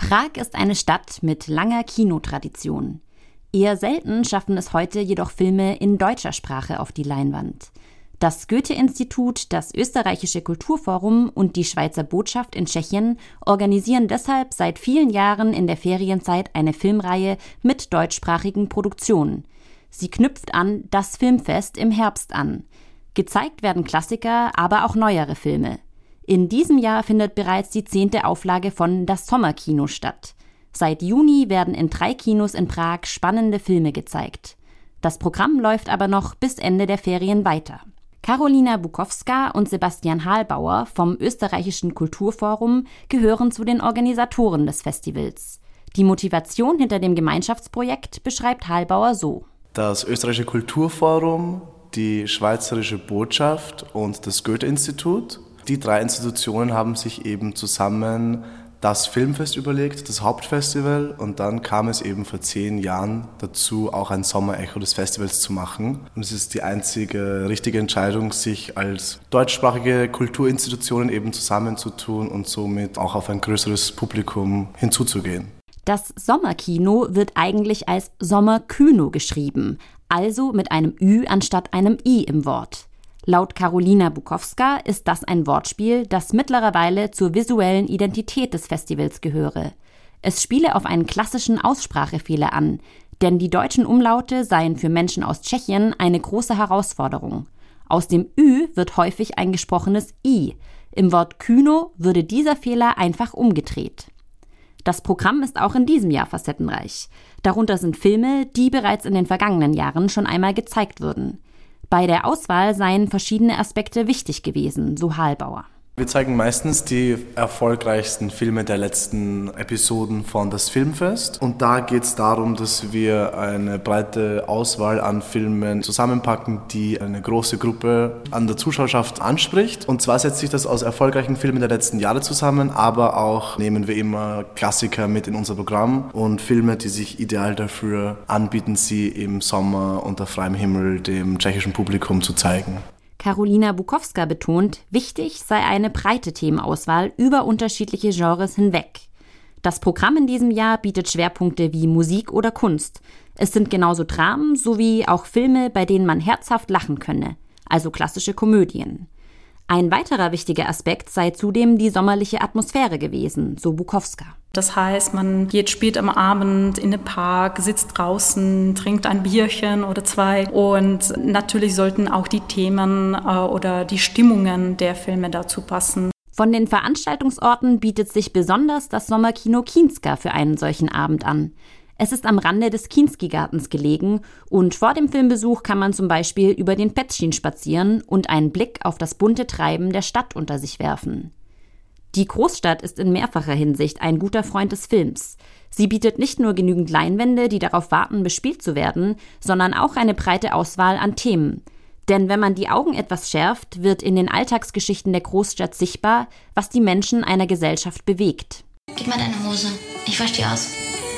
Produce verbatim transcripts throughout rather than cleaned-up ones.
Prag ist eine Stadt mit langer Kinotradition. Eher selten schaffen es heute jedoch Filme in deutscher Sprache auf die Leinwand. Das Goethe-Institut, das Österreichische Kulturforum und die Schweizer Botschaft in Tschechien organisieren deshalb seit vielen Jahren in der Ferienzeit eine Filmreihe mit deutschsprachigen Produktionen. Sie knüpft an Das Filmfest im Herbst an. Gezeigt werden Klassiker, aber auch neuere Filme. In diesem Jahr findet bereits die zehnte Auflage von Das Sommerkino statt. Seit Juni werden in drei Kinos in Prag spannende Filme gezeigt. Das Programm läuft aber noch bis Ende der Ferien weiter. Karolina Bukowska und Sebastian Halbauer vom Österreichischen Kulturforum gehören zu den Organisatoren des Festivals. Die Motivation hinter dem Gemeinschaftsprojekt beschreibt Halbauer so. Das Österreichische Kulturforum, die Schweizerische Botschaft und das Goethe-Institut. Die drei Institutionen haben sich eben zusammen das Filmfest überlegt, das Hauptfestival, und dann kam es eben vor zehn Jahren dazu, auch ein Sommerecho des Festivals zu machen. Und es ist die einzige richtige Entscheidung, sich als deutschsprachige Kulturinstitutionen eben zusammenzutun und somit auch auf ein größeres Publikum hinzuzugehen. Das Sommerkino wird eigentlich als Sommerküno geschrieben, also mit einem Ü anstatt einem I im Wort. Laut Karolina Bukowska ist das ein Wortspiel, das mittlerweile zur visuellen Identität des Festivals gehöre. Es spiele auf einen klassischen Aussprachefehler an, denn die deutschen Umlaute seien für Menschen aus Tschechien eine große Herausforderung. Aus dem Ü wird häufig ein gesprochenes I. Im Wort Küno würde dieser Fehler einfach umgedreht. Das Programm ist auch in diesem Jahr facettenreich. Darunter sind Filme, die bereits in den vergangenen Jahren schon einmal gezeigt wurden. Bei der Auswahl seien verschiedene Aspekte wichtig gewesen, so Halbauer. Wir zeigen meistens die erfolgreichsten Filme der letzten Episoden von Das Filmfest. Und da geht es darum, dass wir eine breite Auswahl an Filmen zusammenpacken, die eine große Gruppe an der Zuschauerschaft anspricht. Und zwar setzt sich das aus erfolgreichen Filmen der letzten Jahre zusammen, aber auch nehmen wir immer Klassiker mit in unser Programm und Filme, die sich ideal dafür anbieten, sie im Sommer unter freiem Himmel dem tschechischen Publikum zu zeigen. Karolina Bukowska betont, wichtig sei eine breite Themenauswahl über unterschiedliche Genres hinweg. Das Programm in diesem Jahr bietet Schwerpunkte wie Musik oder Kunst. Es sind genauso Dramen sowie auch Filme, bei denen man herzhaft lachen könne, also klassische Komödien. Ein weiterer wichtiger Aspekt sei zudem die sommerliche Atmosphäre gewesen, so Bukowska. Das heißt, man geht spät am Abend in den Park, sitzt draußen, trinkt ein Bierchen oder zwei. Und natürlich sollten auch die Themen äh, oder die Stimmungen der Filme dazu passen. Von den Veranstaltungsorten bietet sich besonders das Sommerkino Kienska für einen solchen Abend an. Es ist am Rande des Kienski-Gartens gelegen und vor dem Filmbesuch kann man zum Beispiel über den Petschin spazieren und einen Blick auf das bunte Treiben der Stadt unter sich werfen. Die Großstadt ist in mehrfacher Hinsicht ein guter Freund des Films. Sie bietet nicht nur genügend Leinwände, die darauf warten, bespielt zu werden, sondern auch eine breite Auswahl an Themen. Denn wenn man die Augen etwas schärft, wird in den Alltagsgeschichten der Großstadt sichtbar, was die Menschen einer Gesellschaft bewegt. Gib mal deine Hose, ich wasch die aus.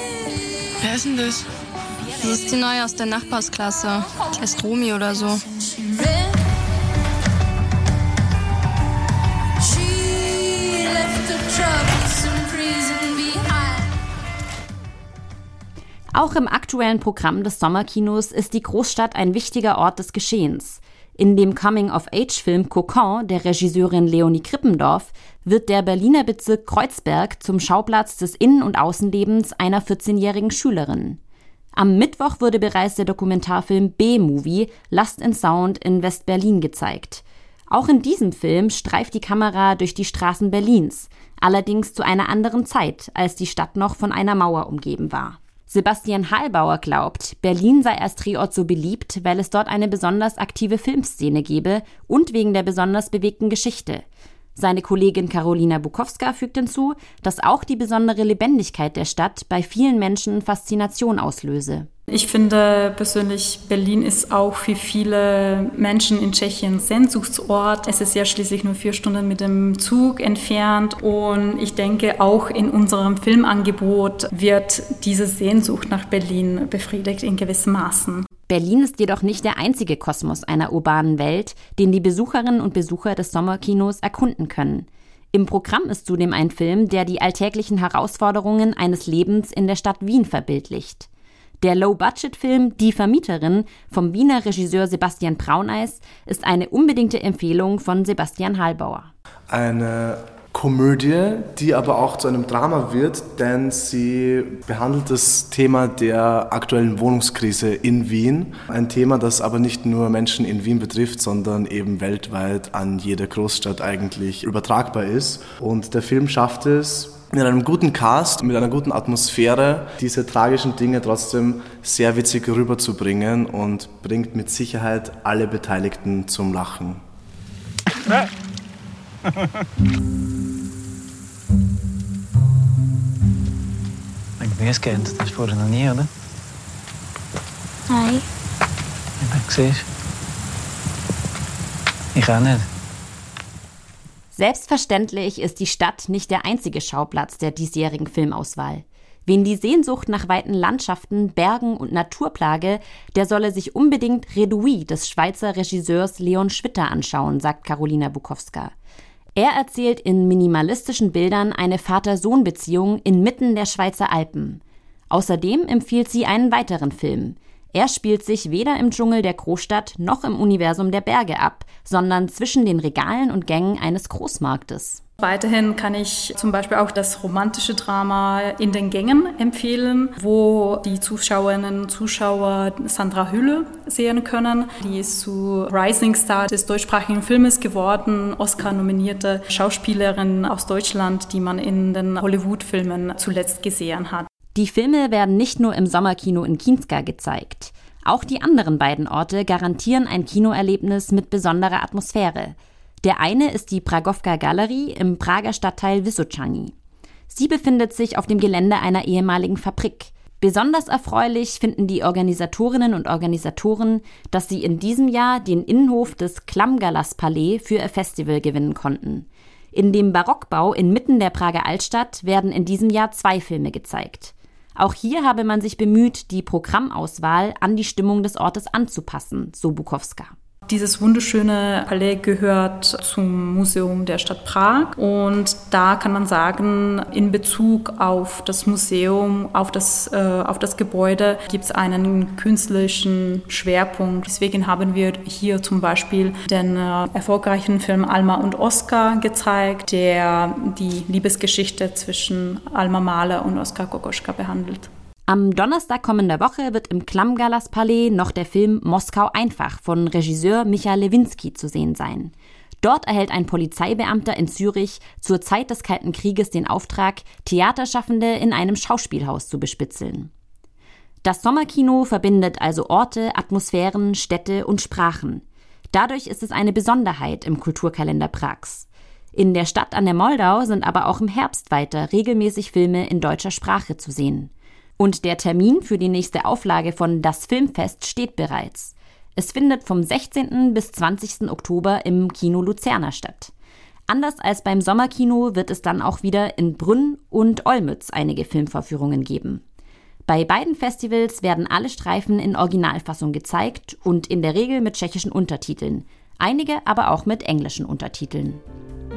Wer ist denn das? Das ist die Neue aus der Nachbarsklasse. Die heißt Romi oder so. Auch im aktuellen Programm des Sommerkinos ist die Großstadt ein wichtiger Ort des Geschehens. In dem Coming-of-Age-Film Cocon der Regisseurin Leonie Krippendorf wird der Berliner Bezirk Kreuzberg zum Schauplatz des Innen- und Außenlebens einer vierzehnjährigen Schülerin. Am Mittwoch wurde bereits der Dokumentarfilm B-Movie Lust in Sound in West-Berlin gezeigt. Auch in diesem Film streift die Kamera durch die Straßen Berlins, allerdings zu einer anderen Zeit, als die Stadt noch von einer Mauer umgeben war. Sebastian Halbauer glaubt, Berlin sei als Drehort so beliebt, weil es dort eine besonders aktive Filmszene gebe und wegen der besonders bewegten Geschichte. Seine Kollegin Karolina Bukowska fügt hinzu, dass auch die besondere Lebendigkeit der Stadt bei vielen Menschen Faszination auslöse. Ich finde persönlich, Berlin ist auch für viele Menschen in Tschechien Sehnsuchtsort. Es ist ja schließlich nur vier Stunden mit dem Zug entfernt. Und ich denke, auch in unserem Filmangebot wird diese Sehnsucht nach Berlin befriedigt in gewissem Maßen. Berlin ist jedoch nicht der einzige Kosmos einer urbanen Welt, den die Besucherinnen und Besucher des Sommerkinos erkunden können. Im Programm ist zudem ein Film, der die alltäglichen Herausforderungen eines Lebens in der Stadt Wien verbildlicht. Der Low-Budget-Film Die Vermieterin vom Wiener Regisseur Sebastian Brauneis ist eine unbedingte Empfehlung von Sebastian Hallbauer. Eine Komödie, die aber auch zu einem Drama wird, denn sie behandelt das Thema der aktuellen Wohnungskrise in Wien. Ein Thema, das aber nicht nur Menschen in Wien betrifft, sondern eben weltweit an jede Großstadt eigentlich übertragbar ist. Und der Film schafft es, mit einem guten Cast, mit einer guten Atmosphäre, diese tragischen Dinge trotzdem sehr witzig rüberzubringen und bringt mit Sicherheit alle Beteiligten zum Lachen. Gemüse, das hast du vorher noch nie, oder? Nein. Ja, siehst du? Ich auch nicht. Selbstverständlich ist die Stadt nicht der einzige Schauplatz der diesjährigen Filmauswahl. Wen die Sehnsucht nach weiten Landschaften, Bergen und Natur plage, der solle sich unbedingt Redouis des Schweizer Regisseurs Leon Schwitter anschauen, sagt Karolina Bukowska. Er erzählt in minimalistischen Bildern eine Vater-Sohn-Beziehung inmitten der Schweizer Alpen. Außerdem empfiehlt sie einen weiteren Film. Er spielt sich weder im Dschungel der Großstadt noch im Universum der Berge ab, sondern zwischen den Regalen und Gängen eines Großmarktes. Weiterhin kann ich zum Beispiel auch das romantische Drama In den Gängen empfehlen, wo die Zuschauerinnen und Zuschauer Sandra Hülle sehen können. Die ist zu Rising Star des deutschsprachigen Filmes geworden, Oscar-nominierte Schauspielerin aus Deutschland, die man in den Hollywood-Filmen zuletzt gesehen hat. Die Filme werden nicht nur im Sommerkino in Kinska gezeigt. Auch die anderen beiden Orte garantieren ein Kinoerlebnis mit besonderer Atmosphäre. Der eine ist die Pragowka Galerie im Prager Stadtteil Vysočany. Sie befindet sich auf dem Gelände einer ehemaligen Fabrik. Besonders erfreulich finden die Organisatorinnen und Organisatoren, dass sie in diesem Jahr den Innenhof des Klamgalas Palais für ihr Festival gewinnen konnten. In dem Barockbau inmitten der Prager Altstadt werden in diesem Jahr zwei Filme gezeigt. Auch hier habe man sich bemüht, die Programmauswahl an die Stimmung des Ortes anzupassen, so Bukowska. Dieses wunderschöne Palais gehört zum Museum der Stadt Prag und da kann man sagen, in Bezug auf das Museum, auf das, äh, auf das Gebäude gibt es einen künstlerischen Schwerpunkt. Deswegen haben wir hier zum Beispiel den äh, erfolgreichen Film Alma und Oskar gezeigt, der die Liebesgeschichte zwischen Alma Mahler und Oskar Kokoschka behandelt. Am Donnerstag kommender Woche wird im Klamgalas Palais noch der Film Moskau einfach von Regisseur Micha Lewinsky zu sehen sein. Dort erhält ein Polizeibeamter in Zürich zur Zeit des Kalten Krieges den Auftrag, Theaterschaffende in einem Schauspielhaus zu bespitzeln. Das Sommerkino verbindet also Orte, Atmosphären, Städte und Sprachen. Dadurch ist es eine Besonderheit im Kulturkalender Prags. In der Stadt an der Moldau sind aber auch im Herbst weiter regelmäßig Filme in deutscher Sprache zu sehen. Und der Termin für die nächste Auflage von Das Filmfest steht bereits. Es findet vom sechzehnten bis zwanzigsten Oktober im Kino Luzerner statt. Anders als beim Sommerkino wird es dann auch wieder in Brünn und Olmütz einige Filmvorführungen geben. Bei beiden Festivals werden alle Streifen in Originalfassung gezeigt und in der Regel mit tschechischen Untertiteln, einige aber auch mit englischen Untertiteln.